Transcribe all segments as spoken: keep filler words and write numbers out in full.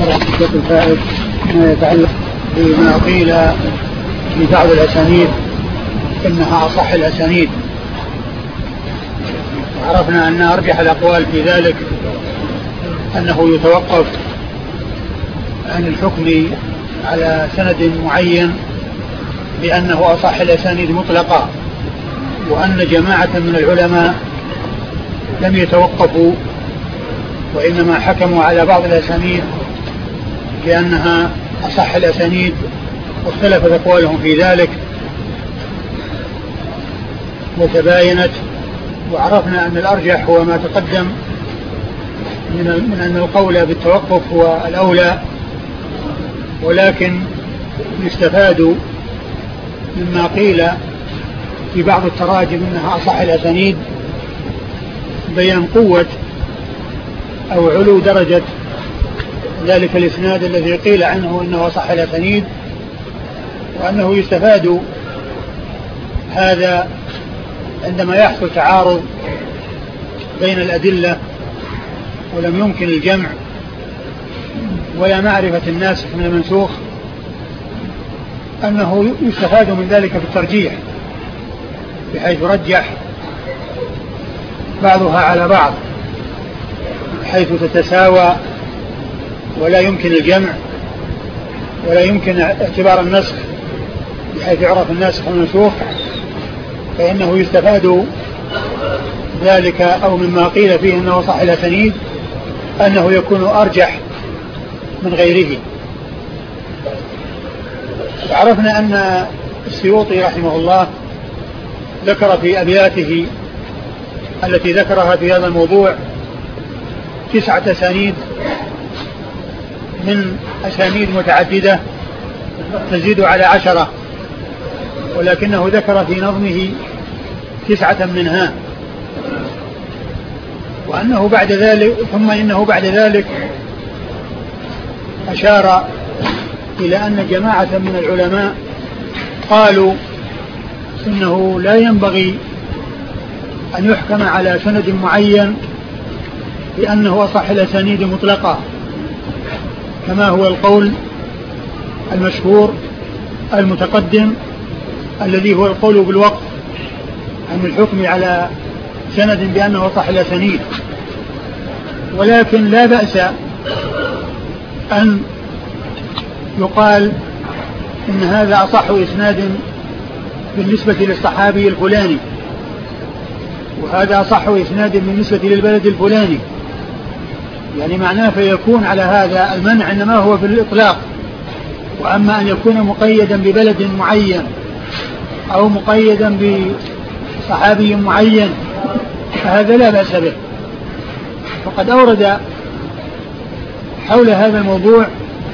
الشيخ الفائز ما يتعلق بما قيل في بعض الأسانيد إنها أصح الأسانيد. عرفنا أن أرجح الأقوال في ذلك أنه يتوقف عن الحكم على سند معين بأنه أصح الأسانيد مطلقا، وأن جماعة من العلماء لم يتوقفوا وإنما حكموا على بعض الأسانيد بأنها أصح الأسانيد، واختلفت أقوالهم في ذلك وتباينت. وعرفنا أن الأرجح هو ما تقدم من أن القول بالتوقف هو الأولى، ولكن يستفاد مما قيل في بعض التراجم أنها أصح الأسانيد بيان قوة أو علو درجة ذلك الإسناد الذي قيل عنه أنه أصح الأسانيد، وأنه يستفاد هذا عندما يحصل تعارض بين الأدلة ولم يمكن الجمع ولا معرفة الناسخ من المنسوخ، أنه يستفاد من ذلك في الترجيح بحيث رجح بعضها على بعض حيث تتساوى ولا يمكن الجمع ولا يمكن اعتبار النسخ بحيث يعرف الناسخ والمنسوخ، فإنه يستفاد ذلك أو مما قيل فيه أنه صح الأسانيد أنه يكون أرجح من غيره. عرفنا أن السيوطي رحمه الله ذكر في أبياته التي ذكرها في هذا الموضوع تسعة أسانيد من أسانيد متعددة تزيد على عشرة، ولكنه ذكر في نظمه تسعة منها، وأنه بعد ذلك ثم إنه بعد ذلك أشار إلى أن جماعة من العلماء قالوا إنه لا ينبغي أن يحكم على سند معين بأنه أصح الأسانيد مطلقا، كما هو القول المشهور المتقدم الذي هو القول بالوقف عن الحكم على سند بأنه أصح الأسانيد. ولكن لا بأس أن يقال إن هذا أصح إسناد بالنسبة للصحابي الفلاني، وهذا أصح إسناد بالنسبة للبلد الفلاني، يعني معناه فيكون على هذا المنع إنما هو في الإطلاق، وأما أن يكون مقيدا ببلد معين أو مقيدا بصحابي معين فهذا لا بأس به. فقد أورد حول هذا الموضوع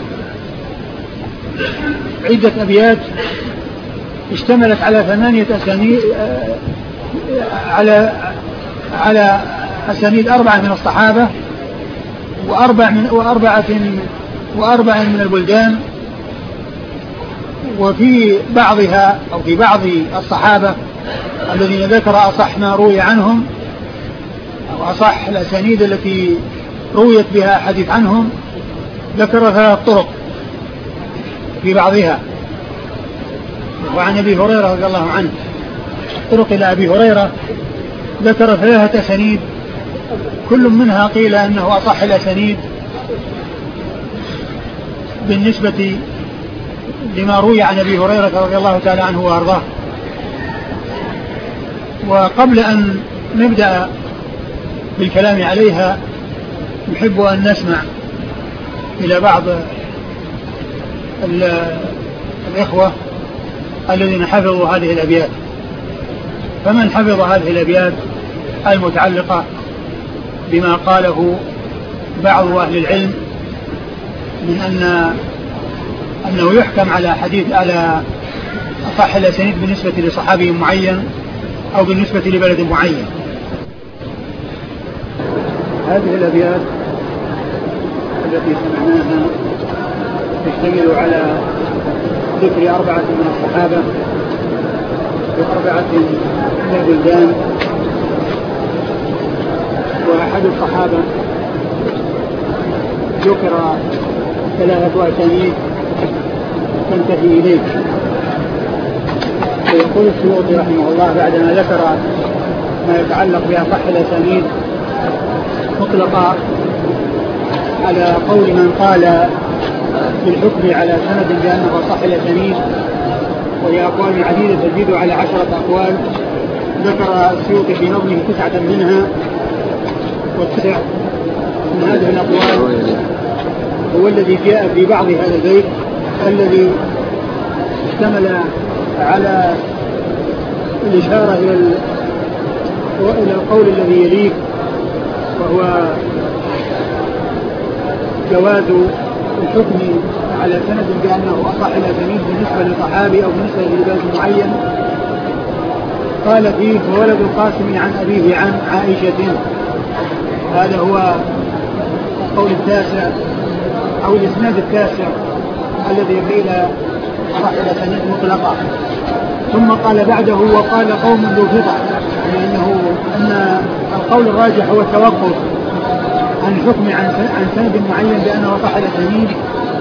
عدة أبيات اشتملت على ثمانية أسانيد على على أسانيد أربعة من الصحابة وأربع من وأربعة وأربع من البلدان، وفي بعضها أو في بعض الصحابة الذين ذكر أصح ما روي عنهم أو أصح الأسانيد التي رويت بها حديث عنهم ذكر ثلاث طرق في بعضها. وعن أبي هريرة رضي الله عنه طرق إلى أبي هريرة ذكر ثلاثة أسانيد كل منها قيل أنه أصح الأسانيد بالنسبة لما روي عن أبي هريرة رضي الله تعالى عنه وأرضاه. وقبل أن نبدأ بالكلام عليها نحب أن نسمع إلى بعض الإخوة الذين حفظوا هذه الأبيات. فمن حفظ هذه الأبيات المتعلقة بما قاله بعض أهل العلم من أن أنه يحكم على حديث على أصح الأسانيد بالنسبة لصحابي معين أو بالنسبة لبلد معين. هذه الأبيات التي سمعناها تشتمل على ذكر أربعة من الصحابة وأربعة من البلدان، وأحد الصحابة ذكر ثلاثة أسانيد تنتهي إليه. ويقول السيوطي رحمه الله بعدما ذكر ما يتعلق بأصح الأسانيد مطلقا على قول من قال بالحكم على سند بأنه أصح الأسانيد، وهي أقوال عديدة تزيد على عشرة أقوال، ذكر السيوطي في نظمه تسعة منها، والتسع من هذه الأقوال هو الذي جاء في بعض هذا البيت الذي اشتمل على الإشارة إلى القول الذي يليه، وهو جواز الحكم على سند بأنه أصح الأسانيد بالنسبة للصحابي أو بالنسبة لبلد معين. قال فيه وولد القاسم عن أبيه عن عائشة، هذا هو القول التاسع أو الإسناد التاسع الذي يبدأ إلى أصح الأسانيد مطلقا. ثم قال بعده وقال قوم ذو فطر، يعني أنه أن القول الراجح هو التوقف عن الحكم عن سند معين بأنه أصح الأسانيد،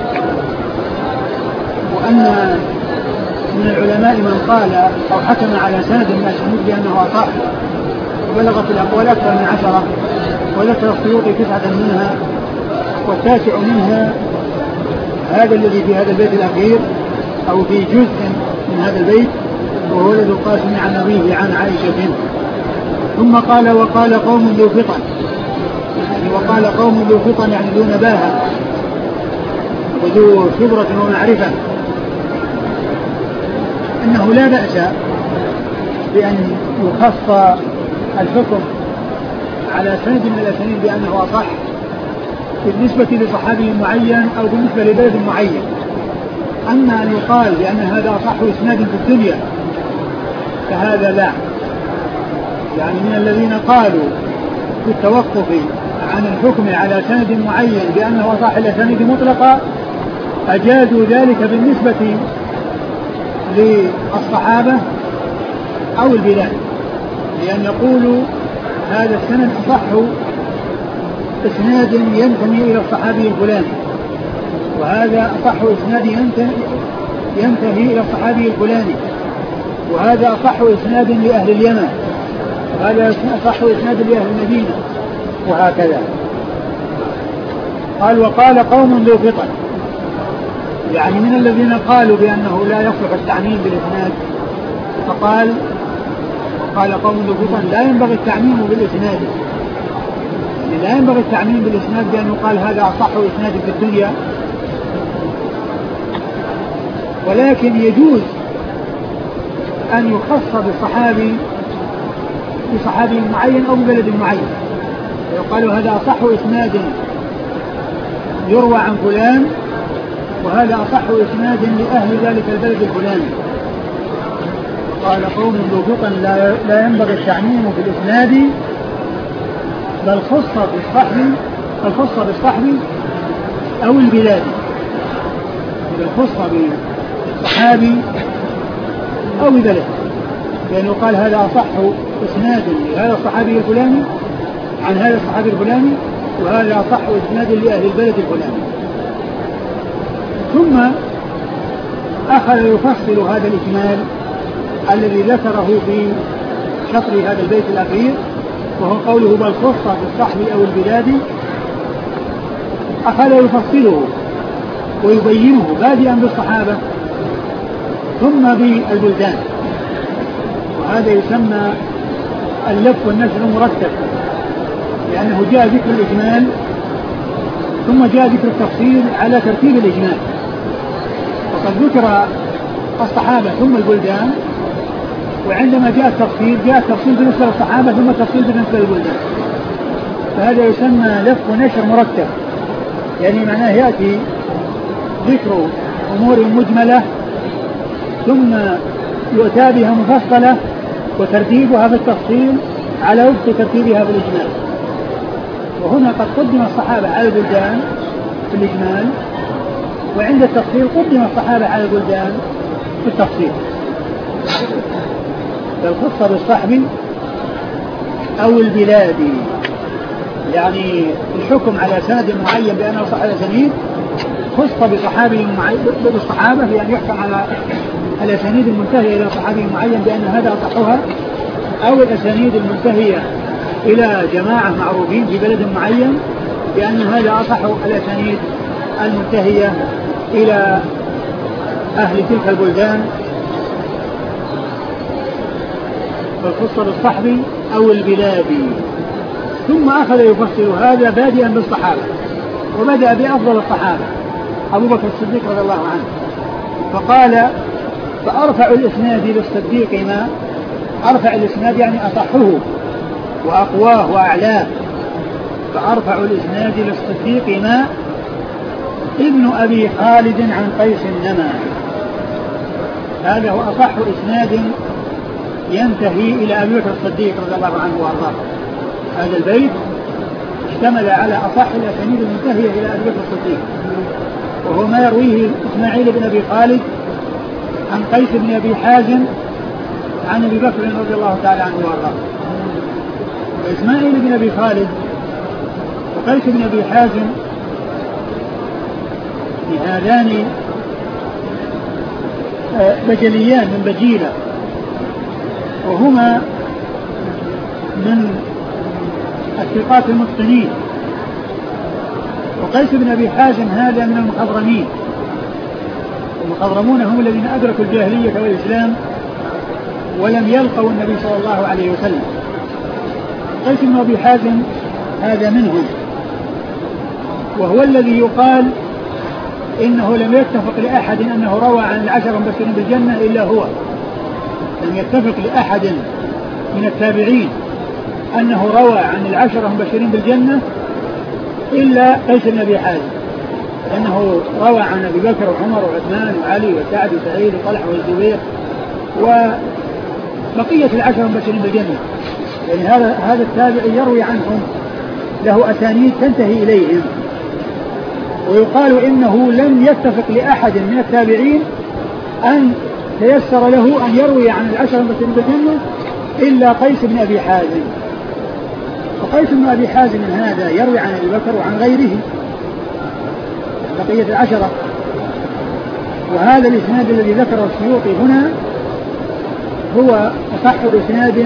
وأن من العلماء من قال أو حكم على سند من الأسانيد بأنه أصح، وبلغت الأقوال أكثر من عشرة، وذكر السيوطي تسعة منها، والتاسع منها هذا الذي في هذا البيت الأخير أو في جزء من هذا البيت، وهو ولد القاسم عن أبيه عن عائشة. ثم قال وقال قوم ذو فطن، يعني وقال قوم ذو فطن يعني ذو نباهة وذو خبرة ومعرفة، أنه لا بأس بأن يخص الحكم على سند من الأسانيد بأنه أصح بالنسبة لصحابي معين أو بالنسبة لبلد معين. أما أن يقال بأن هذا أصح إسناد في الدنيا فهذا لا، يعني من الذين قالوا بالتوقف عن الحكم على سند معين بأنه أصح الأسانيد مطلقا أجازوا ذلك بالنسبة للصحابة أو البلاد، لأن يقولوا هذا السند أصح إسناد ينتمي إلى الصحابي الفلاني، وهذا أصح إسناد ينتهي إلى الصحابي الفلاني، وهذا أصح إسناد لأهل اليمن، وهذا أصح إسناد لأهل المدينة، وهكذا. قال وقال قوم ذو فطن، يعني من الذين قالوا بأنه لا يصلح التعميم بالإسناد، فقال وقال قوم ذو فطن لا ينبغي التعميم بالإسناد، يعني لا ينبغي التعميم بالإسناد بأن يقال هذا أصح إسناد في الدنيا، ولكن يجوز أن يخص بالصحابي بصحابي معين أو ببلد معين، ويقال هذا أصح إسناد يروى عن فلان، وهذا أصح إسناد لأهل ذلك البلد الفلاني. قال قوم ذو فطن لا, لا ينبغي التعميم في الإسناد بل خص بالصحب الخص بالصحب أو البلاد، بل خص بالصحابي أو بلد، لأنه قال هذا أصح إسناد لهذا الصحابي الفلاني عن هذا الصحابي الفلاني، وهذا أصح إسناد لأهل البلد الفلاني. ثم أخذ يفصل هذا الإجمال الذي ذكره في شطر هذا البيت الأخير، وهو قوله بل خص بالصحب أو البلاد، أخذ يفصله ويبينه بادئا بالصحابة ثم بالبلدان، وهذا يسمى اللف والنشر المرتب، لأنه جاء ذكر الإجمال ثم جاء ذكر التفصيل على ترتيب الإجمال، وقد ذكر الصحابة ثم البلدان، وعندما جاء التفصيل جاء التفصيل بالنسبة للصحابة ثم التفصيل بالنسبة للبلدان، فهذا يسمى لف ونشر مرتب، يعني معناه يأتي ذكر أمور مجملة ثم يؤتى بها مفصلة وترتيبها في التفصيل على وفق ترتيبها في الإجمال. وهنا قد قدم الصحابة على البلدان في الإجمال، وعند التفصيل قدم الصحابة على البلدان في التفصيل. فالخص بالصحب أو البلاد، يعني الحكم على سند معين بأنه صح الأسانيد خص بصحابي بالصحابة بأن يحكم على الأسانيد المنتهية إلى صحابي معين بأن هذا أصحها، أو الأسانيد المنتهية إلى جماعة معروفين في بلد معين بأن هذا أصح الأسانيد المنتهية إلى أهل تلك البلدان، فخص بالصحب أو البلادي. ثم أخذ يفصل هذا بادئا بالصحابة، وبدأ بأفضل الصحابة أبو بكر الصديق رضي الله عنه، فقال فأرفع الإسناد للصديق ما أرفع الإسناد يعني أصحه وأقواه وأعلاه، فأرفع الإسناد للصديق ما ابن أبي خالد عن قيس النما. هذا هو أصح إسناد ينتهي إلى أبي بكر الصديق رضي الله عنه وأرضاه. هذا البيت اشتمل على أصح الأسانيد المنتهية إلى أبي بكر الصديق، وهو ما يرويه إسماعيل بن أبي خالد عن قيس بن أبي حازم عن أبي بكر رضي الله تعالى عنه وأرضاه. وإسماعيل بن أبي خالد وقيس بن أبي حازم هذان بجليان من بجيلة، وهما من الثقات المتقنين، وقيس بن أبي حازم هذا من المخضرمين، المخضرمون هم الذين أدركوا الجاهلية والإسلام ولم يلقوا النبي صلى الله عليه وسلم. قيس بن أبي حازم هذا منهم، وهو الذي يقال إنه لم يتفق لأحد أنه روى عن العشر المبشرين بالجنة إلا هو. لم يتفق لأحد من التابعين أنه روى عن العشر المبشرين بالجنة إلا قيس بن أبي حازم، لأنه روى عن أبي بكر وعمر وعثمان وعلي وسعد وسعيد وطلحة والزبير وبقية العشر المبشرين بالجنة. يعني هذا هذا التابعي يروي عنهم، له أسانيد تنتهي إليهم، ويقال إنه لم يتفق لأحد من التابعين أن تيسر له أن يروي عن العشر المبشرين بالجنة إلا قيس بن أبي حازم. وقيس بن أبي حازم هذا يروي عن أبي بكر وعن غيره بقية العشرة. وهذا الإسناد الذي ذكره السيوطي هنا هو أصح إسناد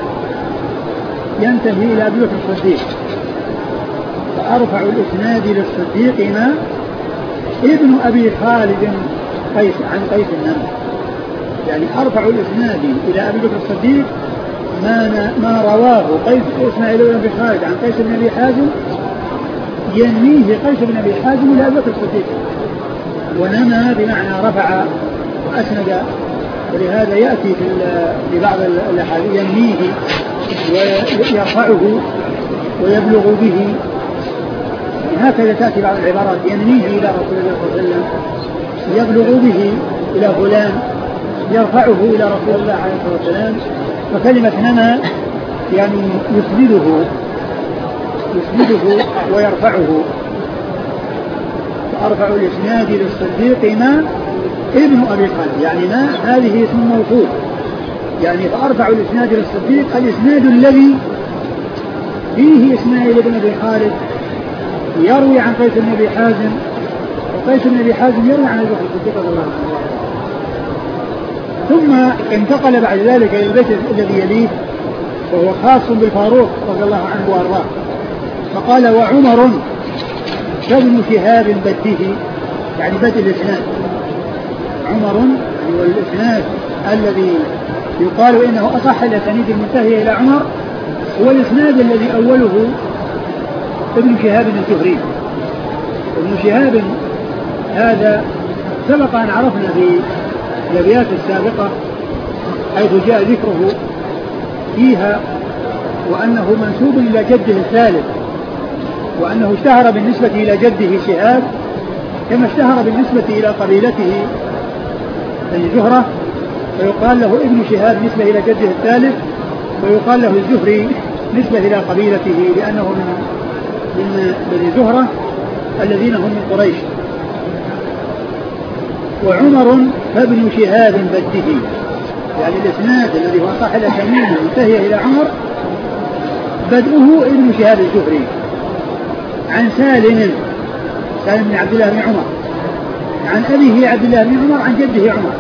ينتهي إلى أبي بكر الصديق. فأرفع الإسناد للصديق ما ابن أبي خالد قيس عن قيس النمر، يعني أرفع الإسناد إلى أبي بكر الصديق ما ما رواه قيس إسماعيل بن أبي خالد عن قيس بن أبي حازم ينميه قيس بن أبي حازم إلى أبي بكر الصديق. ونمى بمعنى رفع وأسند، ولهذا يأتي في بعض الأحاديث ينميه ويرفعه ويبلغ به، هكذا تأتي بعض العبارات ينميه إلى رسول الله صلى الله عليه وسلم، يبلغ به إلى فلان، يرفعه إلى رسول الله عليه الصلاة والسلام. فكلمة نمى يعني يسنده يسنده ويرفعه. فأرفع الإسناد للصديق ما ابن أبي خالد، يعني ما هذه اسم موصول، يعني فأرفع الإسناد للصديق الإسناد الذي فيه إسماعيل بن أبي خالد يروي عن قيس بن أبي حازم، وقيس بن أبي حازم يروي عن أبي بكر الصديق رضي الله عنه. ثم انتقل بعد ذلك إلى البيت الذي يليه وهو خاص بالفاروق رضي الله عنه وأرضاه، فقال وعمر كابن شهاب بده، يعني بدء الإسناد. عمر هو الإسناد الذي يقال إنه أصح الأسانيد المنتهية إلى عمر، هو الإسناد الذي أوله ابن شهاب الزهري. ابن شهاب هذا سبق أن عرفنا في الأبيات السابقة حيث جاء ذكره فيها وأنه منسوب إلى جده الثالث، وأنه اشتهر بالنسبة إلى جده شهاب كما اشتهر بالنسبة إلى قبيلته بني زهرة، فيقال له ابن شهاب نسبة إلى جده الثالث، ويقال له الزهري نسبة إلى قبيلته لأنه من من بني زهرة الذين هم من قريش. وعمر فابن شهاب بده، يعني الإسناد الذي هو صح الأسانيد المنتهية إلى عمر بدءه ابن شهاب الزهري عن سالم. سالم بن عبد الله بن عمر عن أبيه عبد الله بن عمر عن جده عمر.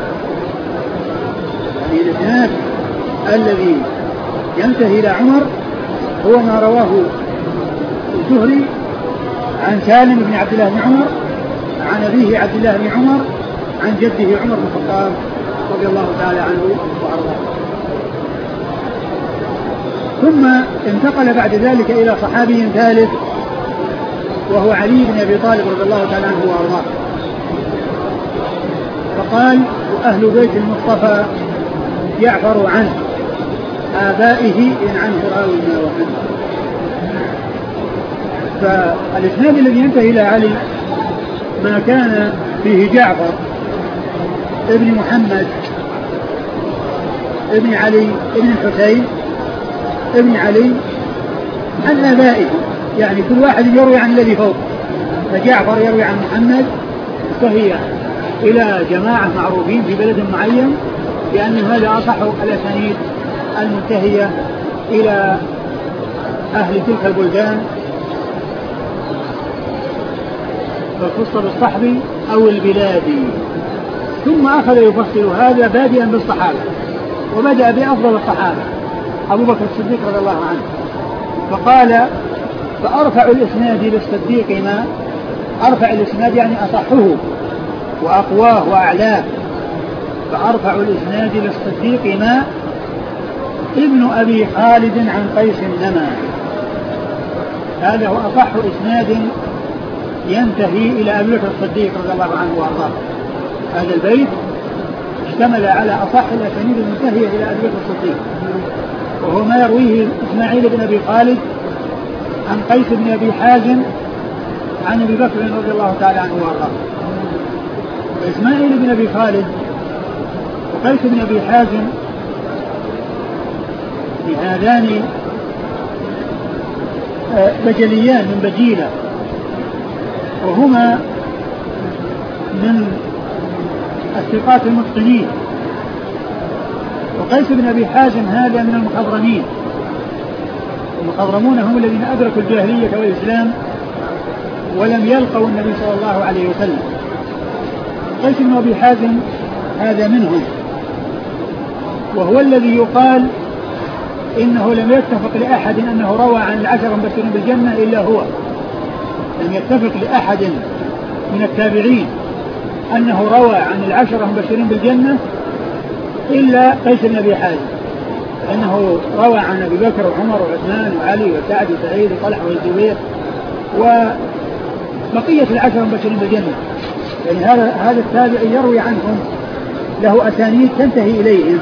يعني الإسناد الذي ينتهي إلى عمر هو ما رواه الزهري عن سالم بن عبد الله بن عمر عن أبيه عبد الله بن عمر عن جده عمر بن الخطاب رضي الله تعالى عنه وأرضاه. ثم انتقل بعد ذلك إلى صحابي ثالث وهو علي بن أبي طالب رضي الله تعالى عنه وأرضاه. فقال: وأهل بيت المصطفى يعفر عنه آبائه إن عنه راونا وعنه. فالإسناد الذي ينتهي إلى علي ما كان فيه جعفر ابن محمد ابن علي ابن الحسين ابن علي عن آبائه، يعني كل واحد يروي عن الذي فوق. فجعفر يروي عن محمد فهي إلى جماعة معروفين في بلد معين لأن هذا أصح الأسانيد المنتهية إلى أهل تلك البلدان، فخص بالصحب أو البلاد. ثم أخذ يفصل هذا بادئا بالصحابة، وبدأ بأفضل الصحابة أبو بكر الصديق رضي الله عنه، فقال: فأرفع الإسناد للصديق ما أرفع الإسناد يعني أصحه وأقواه وأعلاه. فأرفع الإسناد للصديق ما ابن أبي خالد عن قيس النما. هذا هو أصح إسناد ينتهي إلى أبي بكر الصديق رضي الله عنه وأرضاه. هذا البيت اشتمل على أصح الأسانيد المنتهية إلى أبي بكر الصديق، وهو ما يرويه إسماعيل بن أبي خالد عن قيس بن أبي حازم عن أبي بكر رضي الله تعالى عنه وأرضاه. إسماعيل بن أبي خالد وقيس بن أبي حازم هذان بجليان من بجيلة، وهما من الثقات المتقنين. وقيس بن أبي حازم هذا من المخضرمين. المخضرمون هم الذين أدركوا الجاهلية والإسلام ولم يلقوا النبي صلى الله عليه وسلم. قيس بن أبي حازم هذا منهم، وهو الذي يقال إنه لم يتفق لأحد أنه روى عن العشرة المبشرين بالجنة إلا هو. لم يتفق لأحد من التابعين أنه روى عن العشرة المبشرين بالجنة إلا قيس بن أبي حازم، لأنه روى عن أبي بكر وعمر وعثمان وعلي وسعد وسعيد وطلحة والزبير وبقية العشرة المبشرين بالجنة. يعني هذا هذا التابع يروي عنهم، له أسانيد تنتهي إليهم.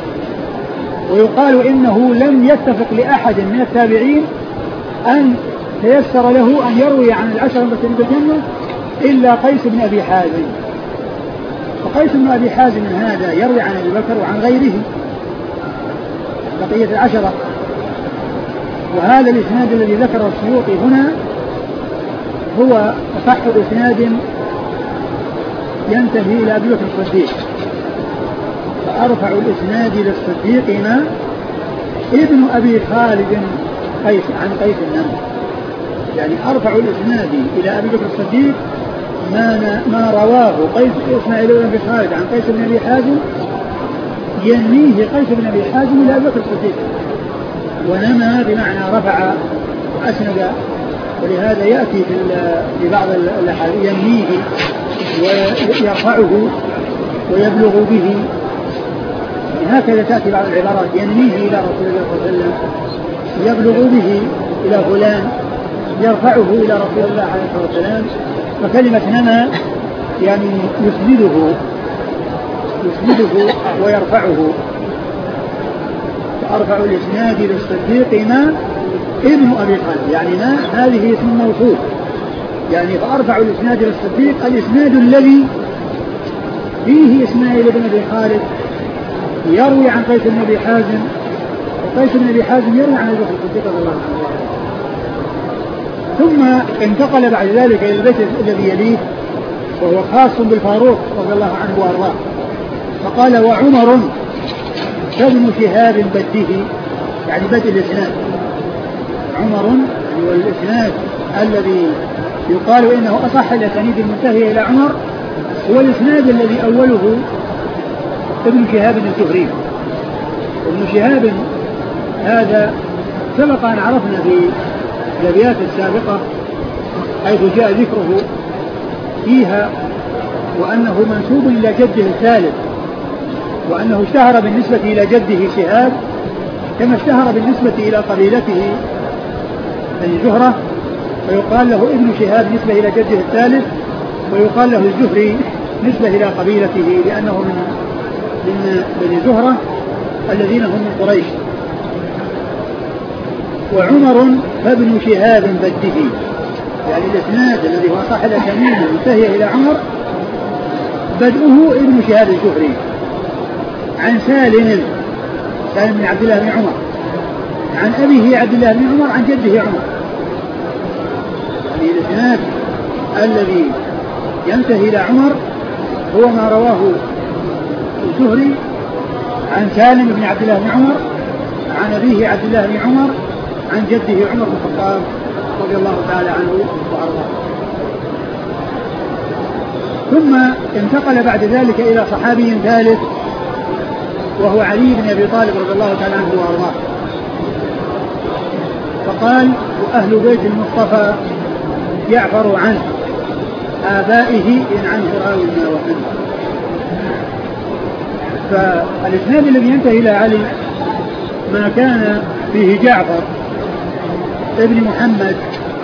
ويقال إنه لم يتفق لأحد من التابعين أن تيسر له أن يروي عن العشرة المبشرين بالجنة إلا قيس بن أبي حازم. وقيس بن أبي حازم هذا يروي عن أبي بكر وعن غيره بقية العشرة. وهذا الإسناد الذي ذكره السيوطي هنا هو أصح إسناد ينتهي إلى أبي بكر الصديق. فأرفع الإسناد للصديق ما ابن أبي خالد قيس عن قيس النمر. يعني أرفع الإسناد إلى أبي بكر الصديق ما, ما رواه قيس إسماعيل بن أبي خالد عن قيس بن أبي حازم ينميه قيس بن أبي حازم إلى أبي بكر الصديق. ونمى بمعنى رفع وأسند، ولهذا يأتي في بعض الأحاديث ينميه ويرفعه ويبلغ به، هكذا تأتي بعض العبارات ينميه إلى رسول الله صلى الله عليه وسلم، يبلغ به إلى فلان، يرفعه إلى رسول الله عليه الصلاة والسلام. فكلمة نمى يعني يسنده يسنده ويرفعه. فأرفع الإسناد للصديق ما ابن أبي خالد، يعني ما هذه اسم موصول، يعني فأرفع الإسناد للصديق الإسناد الذي فيه إسماعيل بن أبي خالد يروي عن قيس بن أبي حازم، وقيس بن أبي حازم يروي عن أبي بكر الصديق رضي الله عنه. ثم انتقل بعد ذلك إلى البيت الذي يليه وهو خاص بالفاروق رضي الله عنه وأرضاه. فقال: وعمر فابن شهاب بده، يعني بدء الإسناد. عمر والإسناد الذي يقال إنه أصح الأسانيد المنتهية إلى عمر هو الإسناد الذي أوله ابن شهاب الزهري. ابن شهاب هذا سبق أن عرفنا في الأبيات السابقة حيث جاء ذكره فيها وأنه منسوب إلى جده الثالث، وأنه اشتهر بالنسبة إلى جده شهاب كما اشتهر بالنسبة إلى قبيلته بني زهرة، فيقال له ابن شهاب نسبة إلى جده الثالث، ويقال له الزهري نسبة إلى قبيلته لأنه من من بني زهرة الذين هم من قريش. وعمر فابن شهاب بده، يعني الإسناد الذي هو صح الأسانيد المنتهية إلى عمر بدؤه ابن شهاب الزهري عن سالم سالم بن عبد الله بن عمر عن أبيه عبد الله بن عمر عن جده عمر. يعني الإسناد الذي ينتهي إلى عمر هو ما رواه الزهري عن سالم بن عبد الله بن عمر عن أبيه عبد الله بن عمر عن جده عمر بن الخطاب رضي الله تعالى عنه وأرضاه. ثم انتقل بعد ذلك إلى صحابي ثالث وهو علي بن أبي طالب رضي الله تعالى عنه وأرضاه، فقال: وأهل بيت المصطفى يعفر عنه آبائه إن عنه راونا وعنه. فالإسناد الذي ينتهي إلى علي ما كان فيه جعفر ابن محمد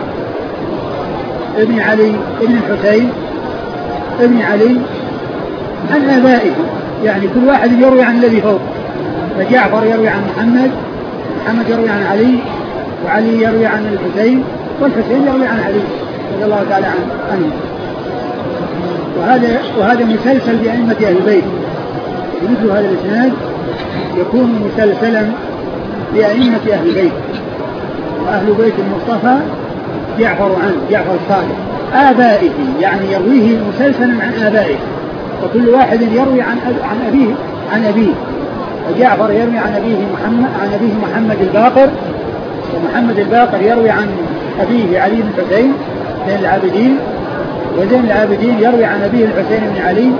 ابن علي ابن الحسين ابن علي عن آبائه، يعني كل واحد يروي عن الذي فوق، فجعفر يروي عن محمد، محمد يروي عن علي، وعلي يروي عن الحسين، والحسين يروي عن علي رضي الله تعالى عنه. وهذا وهذا مسلسل بأئمة أهل البيت، مثل هذا الإسناد يكون مسلسلا بأئمة أهل البيت. وأهل بيت المصطفى يعفر عنه، يعفر الصادق آبائه، يعني يرويه مسلسلا عن آبائه، وكل واحد يروي عن عن أبيه عن أبيه. وجعفر يروي عن أبيه محمد عن أبيه محمد الباقر، ومحمد الباقر يروي عن أبيه علي بن الحسين زين العابدين، وزين العابدين يروي عن أبيه الحسين بن علي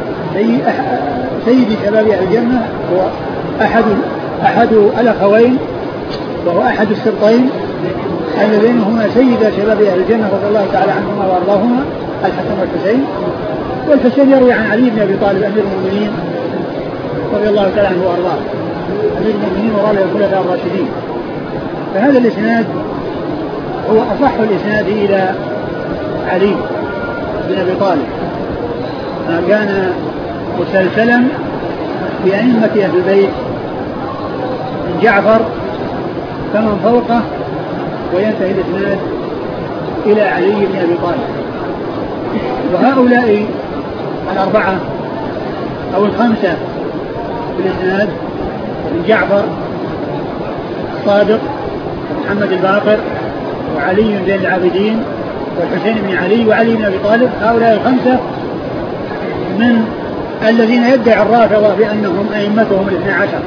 سيد شباب أهل الجنة، هو أحد أحد الأخوين، وهو أحد السبطين اللذين هما سيد شباب أهل الجنة رضي الله تعالى عنهما وأرضاهما، الحسن والحسين. والحسين يروي عن علي بن أبي طالب أمير المؤمنين رضي الله تعالى عنه وأرضاه، أمير المؤمنين ورابع الخلفاء الراشدين. فهذا الإسناد هو أصح الإسناد إلى علي بن أبي طالب، ما كان مسلسلا بأئمة أهل البيت من جعفر فمن فوقه، وينتهي الإسناد إلى علي بن أبي طالب. وهؤلاء الأربعة أو الخمسة في الإسناد من جعفر الصادق ومحمد الباقر وعلي زين العابدين والحسين بن علي وعلي بن أبي طالب، هؤلاء الخمسة من الذين يدعي الرافضة بأنهم أئمتهم الاثنى عشر،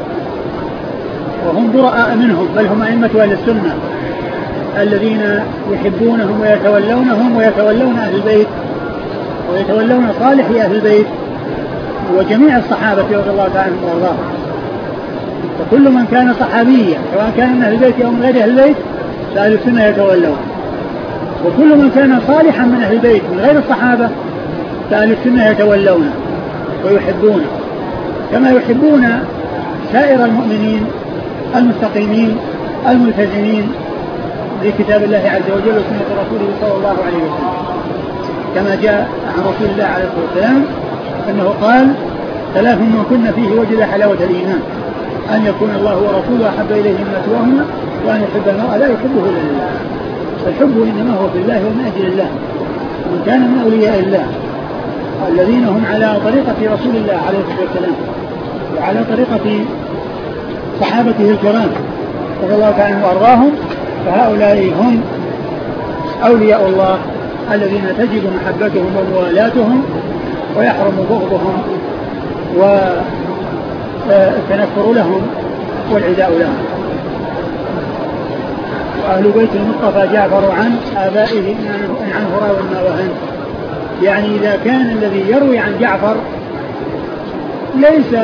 وهم براء منهم، بل هم أئمة أهل السنة الذين يحبونهم ويتولونهم ويتولون أهل البيت ويتولون صالح أهل البيت وجميع الصحابة رضي الله تعالى عنهم وارضاهم. فكل من كان صحابيا سواء كان من أهل البيت أو من غير أهل البيت فأهل السنة يتولون، وكل من كان صالحا من أهل البيت من غير الصحابة فأهل السنة يتولونه ويحبونه كما يحبون سائر المؤمنين المستقيمين الملتزمين بكتاب الله عز وجل وسنة رسوله صلى الله عليه وسلم، كما جاء عن رسول الله عليه الصلاة والسلام أنه قال: ثلاث من كن فيه وجد حلاوة الإيمان، أن يكون الله ورسوله أحب إليه مما سواهما، وأن يحب المرء لا يحبه إلا لله. فالحب إنما هو في الله ومن أجل الله. من كان من أولياء الله الذين هم على طريقة رسول الله عليه الصلاة والسلام وعلى طريقة صحابته الكرام رضي الله تعالى عنهم وأرضاهم، فهؤلاء هم أولياء الله الذين تجب محبتهم وموالاتهم ويحرم بغضهم والتنكر لهم والعداء لهم. أهل بيت المصطفى جعفر عن آبائه إن عنه راو ما وهن. يعني إذا كان الذي يروي عن جعفر ليس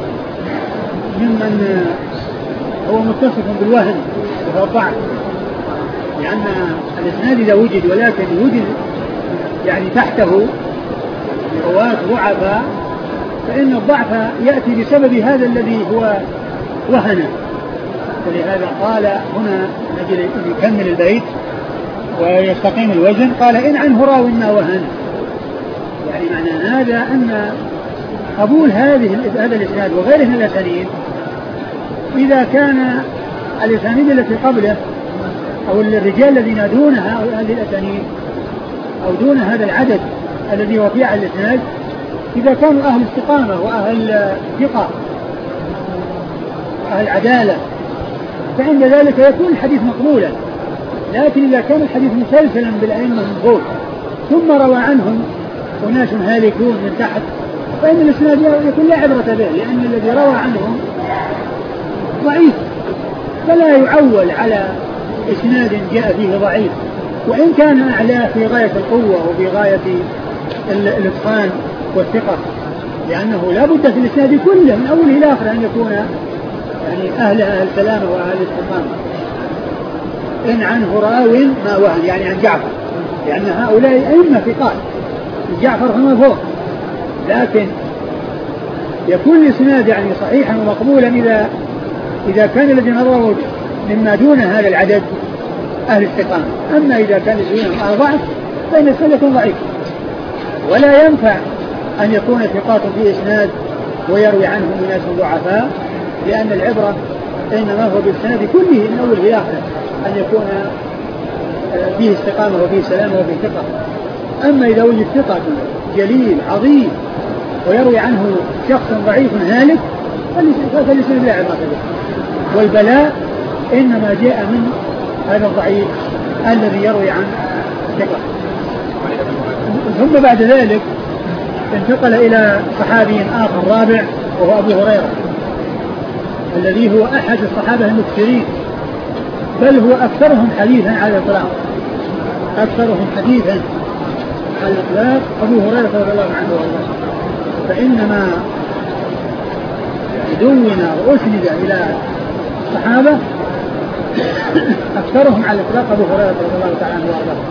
ممن هو متصف بالوهن والضعف، لأن الإسناد إذا وجد ولكن وجد يعني تحته رواة ضعفاء فإن الضعف يأتي بسبب هذا الذي هو وهن. ولهذا قال هنا نجل يكمل البيت ويستقيم الوزن، قال إن عنه راو ما وهن. يعني معنى هذا أن قبول هذه هذا الإسناد وغيره من الأسانيد إذا كان الأسانيد التي قبله أو الرجال الذين دونها أو هذه الأسانيد أو دون هذا العدد الذي هو في على الإسناد إذا كانوا أهل استقامة وأهل ثقة وأهل عدالة فعند ذلك يكون الحديث مقبولا. لكن إذا كان الحديث مسلسلا بالأئمة من فوق ثم روى عنهم أناس هالكون من تحت فإن الإسناد يكون لا عبرة به، لأن الذي روى عنهم ضعيف فلا يعول على إسناد جاء فيه ضعيف وإن كان أعلاه في غاية القوة وفي غاية الإتقان والثقة، لأنه لا بد في الإسناد كله من أوله إلى آخره أن يكون يعني أهل أهل سلامة وأهل استقامة. إن عنه راو ما وهن يعني عن جعفر، لأن هؤلاء أئمة ثقات جعفر فما فوق، لكن يكون الإسناد يعني صحيحا ومقبولا إذا إذا كان الذين رووا مما دون هذا العدد أهل استقامة. أما إذا كان دونهم أهل ضعف فإن الإسناد يكون ضعيف. ولا ينفع أن يكون ثقات في إسناد ويروي عنهم ناس ضعفاء، لأن العبرة إنما هو بالإسناد كله من أول إلى آخر أن يكون فيه استقامة وفيه سلامة وفيه ثقة. أما إذا وجد ثقة جليل عظيم ويروي عنه شخص ضعيف هالك فالإسناد لا عبرة به. والبلاء إنما جاء من هذا الضعيف الذي يروي عن ثقة. ثم بعد ذلك انتقل إلى صحابي آخر رابع وهو أبو هريرة الذي هو أحد الصحابة المكثرين، بل هو أكثرهم حديثا على الإطلاق أكثرهم حديثا على الإطلاق أبو هريرة رضي الله عنه وارضاه. فإنما دون وأسند إلى الصحابة أكثرهم على الإطلاق أبو هريرة رضي الله تعالى عنه وارضاه.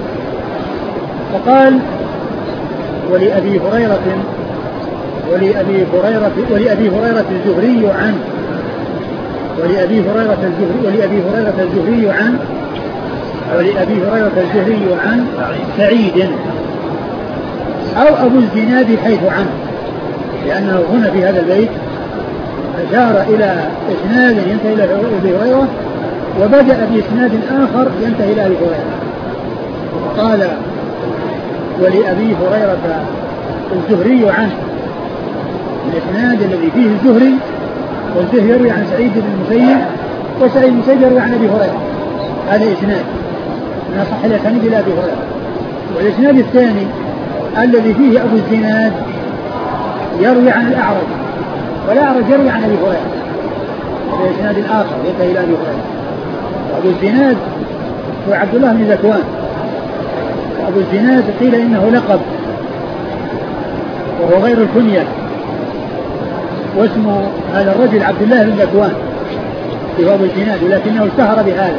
فقال ولأبي هريرة ولأبي هريرة ولأبي هريرة الزهري عن ولأبي هريرة الزهري ولأبي هريرة الزهري عن ولأبي هريرة الزهري عن سعيد أو أبو الزناد حيث عنه، لأنه هنا في هذا البيت أشار إلى إسناد ينتهي إلى أبي هريرة وبدأ بإسناد آخر ينتهي إلى أبي هريرة. قال ولأبي هريرة الزهري عنه، الإسناد الذي فيه الزهري والزهري يروي عن سعيد بن المسيب وسعيد بن المسيب يروي عن أبي هريرة، هذا إسناد من أصح الأسانيد إلى أبي هريرة. والإسناد الثاني الذي فيه أبو الزناد يروي عن الأعرج والأعرج يروي عن أبي هريرة، هذا إسناد آخر ينتهي إلى أبي هريرة. وأبو الزناد هو عبد الله بن ذكوان. أبو الزناد قيل إنه لقب وهو غير الكنية، واسم هذا الرجل عبد الله بن ذكوان في أبو الزناد، ولكنه اشتهر بهذا.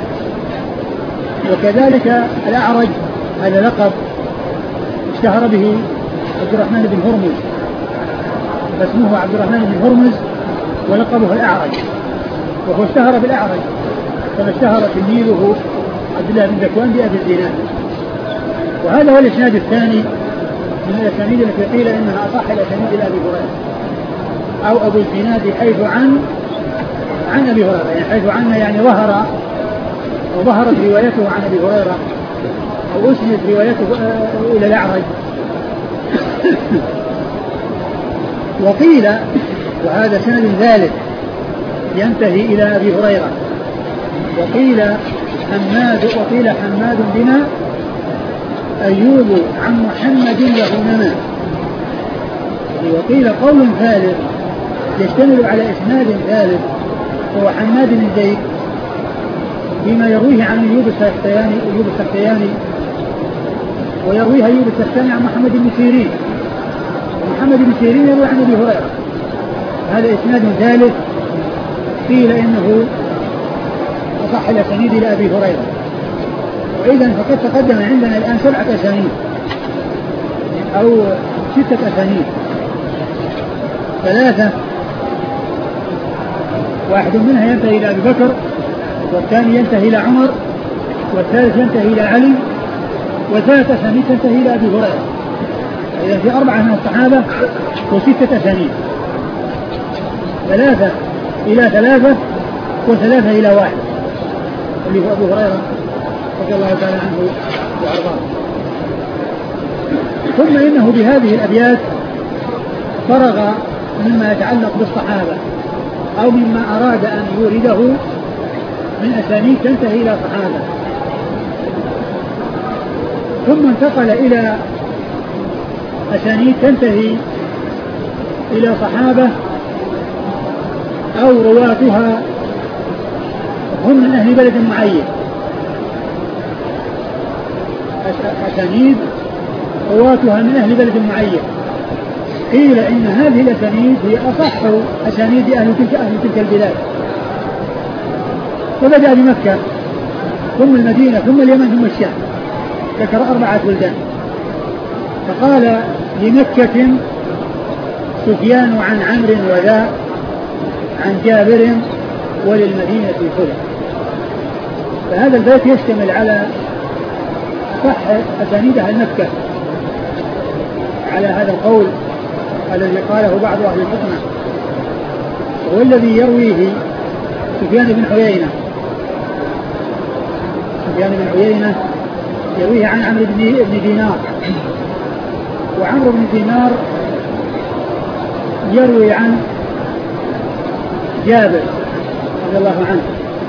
وكذلك الأعرج هذا لقب اشتهر به عبد الرحمن بن هرمز، فاسمه عبد الرحمن بن هرمز ولقبه الأعرج، وهو اشتهر بالأعرج كما اشتهر تلميذه عبد الله بن ذكوان بأبي الزناد. وهذا هو الإسناد الثاني من الأسانيد التي قيل إنها أصح الأسانيد إلى أبي هريرة أو أبو الزناد حيث عن عن أبي هريرة، يعني حيث عن يعني ظهر وظهرت روايته عن أبي هريرة أو أسند روايته إلى الأعرج. وقيل وهذا سند ثالث ينتهي إلى أبي هريرة. وقيل حماد وقيل حماد بنا أيوب عن محمد له نما. وقيل قول ثالث يشتمل على إسناد ثالث هو حماد بن زيد فيما يرويه عن أيوب السختياني أيوب السختياني ويرويها أيوب السختياني عن محمد بن سيرين. محمد بن سيرين يروي عن أبي هريرة. هذا إسناد ثالث قيل إنه أصح الأسانيد إلى أبي هريرة. وإذا فقد تقدم عندنا الآن سبعة أسانيد أو ستة أسانيد، ثلاثة واحد منها ينتهي إلى أبي بكر، والثاني ينتهي إلى عمر، والثالث ينتهي إلى علي، وثلاث أسانيد تنتهي إلى أبي هريرة. إذا في أربعة من الصحابة وستة أسانيد، ثلاثة إلى ثلاثة وثلاثة إلى واحد اللي هو أبو هريرة رضي الله تعالى عنه وأرضاه. ثم إنه بهذه الأبيات فرغ مما يتعلق بالصحابة أو مما أراد أن يورده من أسانيد تنتهي إلى صحابة، ثم انتقل إلى أسانيد تنتهي إلى صحابة أو رواتها هم من أهل بلد معين. أسانيد رواتها من أهل بلد معين، قيل إن هذه الأسانيد هي أصح أسانيد أهل تلك أهل تلك البلاد. وبدأ بمكة ثم المدينة ثم اليمن ثم الشام، ذكر أربعة بلدان. فقال لمكة سفيان عن عمرو وذا عن جابر وللمدينة خلق. فهذا البيت يشتمل على صح أسانيد أهل مكة على هذا القول الذي قاله بعض أهل الحكمة، هو الذي يرويه سفيان بن عيينة. سفيان بن عيينة يرويه عن عمرو بن دينار، وعمرو بن دينار يروي عن جابر رضي الله عنه.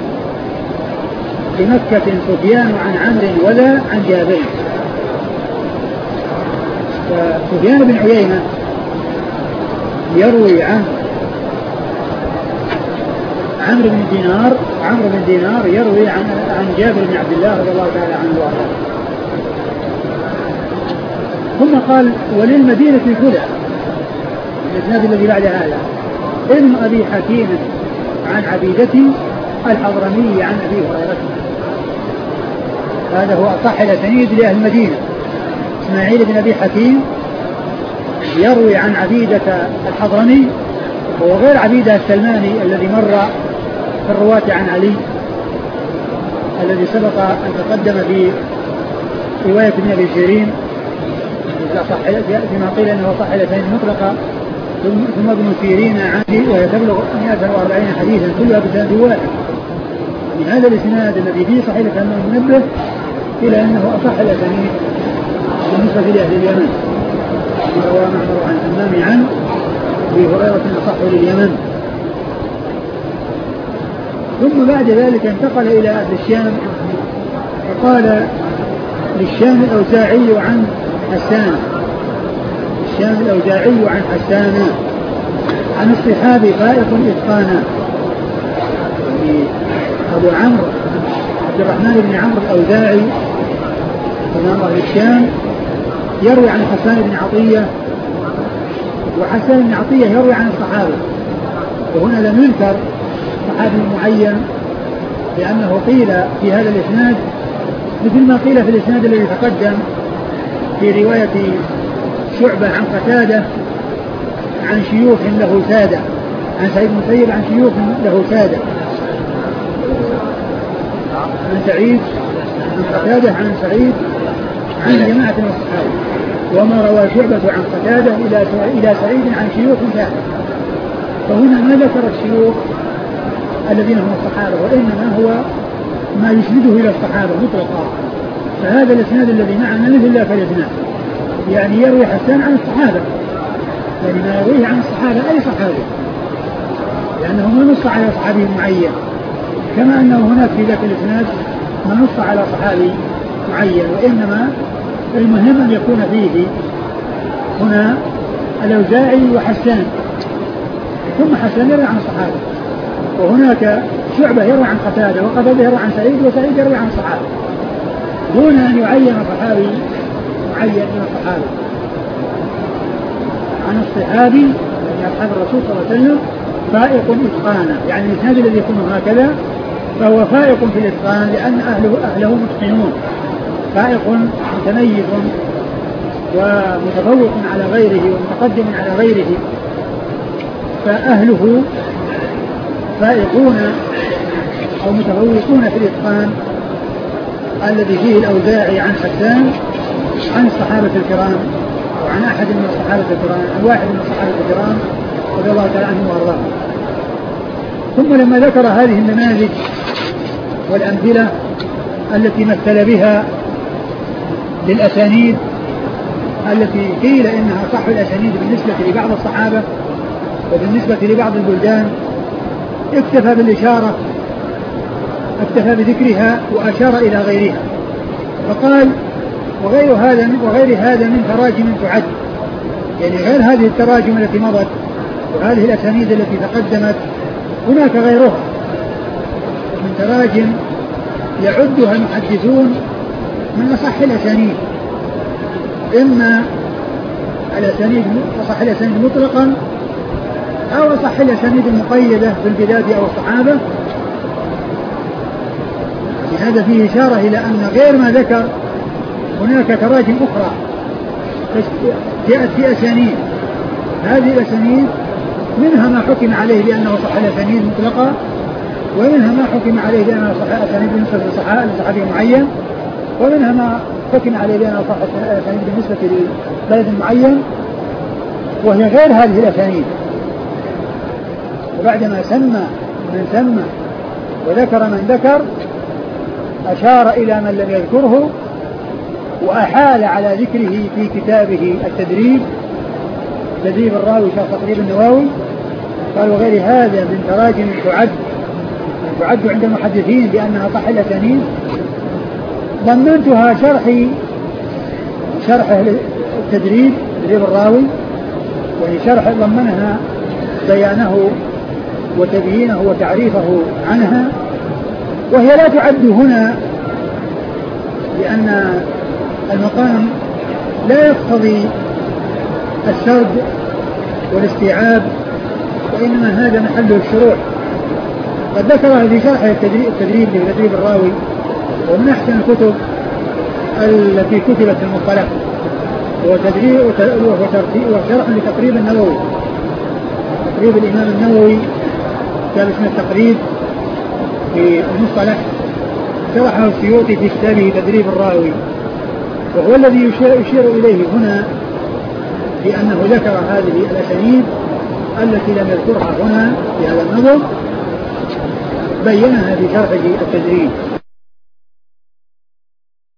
بمكة سفيان عن عمرو وذا عن جابر. فسفيان بن عيينة يروي عن عمرو بن دينار، عمرو بن دينار يروي عن عن جابر بن عبد الله رضي الله تعالى عنه وارضاه. ثم قال وللمدينة خلق، الإسناد الذي بعد هذا ابن أبي حكيم عن عبيدتي الحضرمي عن أبي هريرة. هذا هو أصح الأسانيد لأهل المدينة. إسماعيل بن أبي حكيم يروي عن عبيدة الحضرمي، وهو غير عبيدة السلماني الذي مر في الرواة عن علي الذي سبق أن تقدم في رواية ابن أبي سيرين فيما قيل أنه صح الأسانيد مطلقة. ثم ابن سيرين عنه وهي تبلغ مئة وأربعين حديثا كلها بسند واحد. من هذا الإسناد الذي فيه صحيح الإمام المنبه إلى أنه أصح الأسانيد بالنسبة لأهل اليمن. ما روى معمر عن الإمام عن أبي هريرة أصح لليمن. ثم بعد ذلك انتقل إلى أهل الشام، فقال للشام الأوزاعي عن حسان، الشام الأوزاعي عن حسان عن الصحابي فائق إتقانا. أبو عمرو عبد الرحمن بن عمرو الأوزاعي إمام أهل الشام يروي عن حسان بن عطية، وحسان بن عطية يروي عن الصحابة. وهنا لم يذكر صحابي معين، لأنه قيل في هذا الإسناد مثل ما قيل في الإسناد الذي تقدم في رواية شعبة عن قتادة عن شيوخ له سادة، عن سعيد بن المسيب عن شيوخ له سادة، عن سعيد عن قتادة عن سعيد عن جماعة من الصحابة. وما روى شعبة عن قتادة إلى إلى سعيد عن شيوخ سادة. فهنا ما ذكر الشيوخ الذين هم الصحابة، وإنما هو ما يسنده إلى الصحابة مطلقا. فهذا الإسناد الذي معنا مثل ذاك الإسناد، يعني يروي حسان عن الصحابة، يعني ما يرويه عن الصحابة أي صحابي، لأنه ما نص على صحابي معين، كما أنه هناك في ذاك الإسناد ما نص على صحابي معين. وإنما المهم أن يكون فيه هنا الأوزاعي وحسان، ثم حسان يروي عن الصحابة، وهناك شعبة يروي عن قتادة، وقتادة يروي عن سعيد، وسعيد يروي عن صحابي، دون أن يعين صحابي معين من الصحابة عن الصحابي من أصحاب الرسول صلى الله عليه وسلم فائق إتقانا. يعني الإسناد الذي يكون هكذا فهو فائق في الإتقان لأن أهله, أهله متقنون، فائق متميز ومتفوق على غيره ومتقدم على غيره، فأهله فائقون أو متفوقون في الإتقان الذي فيه الأوزاعي عن حسان عن الصحابة الكرام وعن أحد من الصحابة الكرام عن واحد من الصحابة الكرام رضي الله تعالى عنهم وأرضاهم. ثم لما ذكر هذه النماذج والأمثلة التي مثل بها للأسانيد التي قيل إنها صح الأسانيد بالنسبة لبعض الصحابة وبالنسبة لبعض البلدان، اكتفى بالإشارة اكتفى بذكرها وأشار إلى غيرها فقال وغير هذا وغير هذا من تراجم تعد، يعني غير هذه التراجم التي مضت وهذه الأسانيد التي تقدمت هناك غيرها من تراجم يعدها المحدثون من أصح الأسانيد، إما الأسانيد أصح الأسانيد مطلقا أو أصح الأسانيد المقيدة بالبلاد أو الصحابة. هذا فيه إشارة إلى أن غير ما ذكر هناك تراجم أخرى جاءت في أسانيد، هذه الأسانيد منها ما حكم عليه بأنه صح الأسانيد مطلقة، ومنها ما حكم عليه بأنه صح الأسانيد بالنسبة لصحابي معين، ومنها ما حكم عليه بأنه صح الأسانيد بالنسبة لبلد معين، وهي غير هذه الأسانيد. وبعدما سمى من سمى وذكر من ذكر أشار إلى من لم يذكره وأحال على ذكره في كتابه التدريب تدريب الراوي شرح تقريب النووي، قال وغير هذا من تراجم تعد تعد عند المحدثين بأنها صح الأسانيد، ضمنتها شرح شرح التدريب تدريب الراوي، وهي شرح ضمنها بيانه وتبيينه وتعريفه عنها، وهي لا تعد هنا لأن المقام لا يقتضي السرد والاستيعاب، وإنما هذا محل الشروع. قد ذكرها في شرح التدريب لتدريب الراوي، ومن أحسن الكتب التي كتبت في المصطلح وتدريب وشرح لتقريب النووي، تقريب الإمام النووي كتاب اسمه التقريب في المصطلح، شرحه السيوطي في كتابه تدريب الراوي، وهو الذي يشير, يشير إليه هنا بأنه ذكر هذه الأسانيد التي لم يذكرها هنا في هذا النظم، بينها في شرحه التدريب.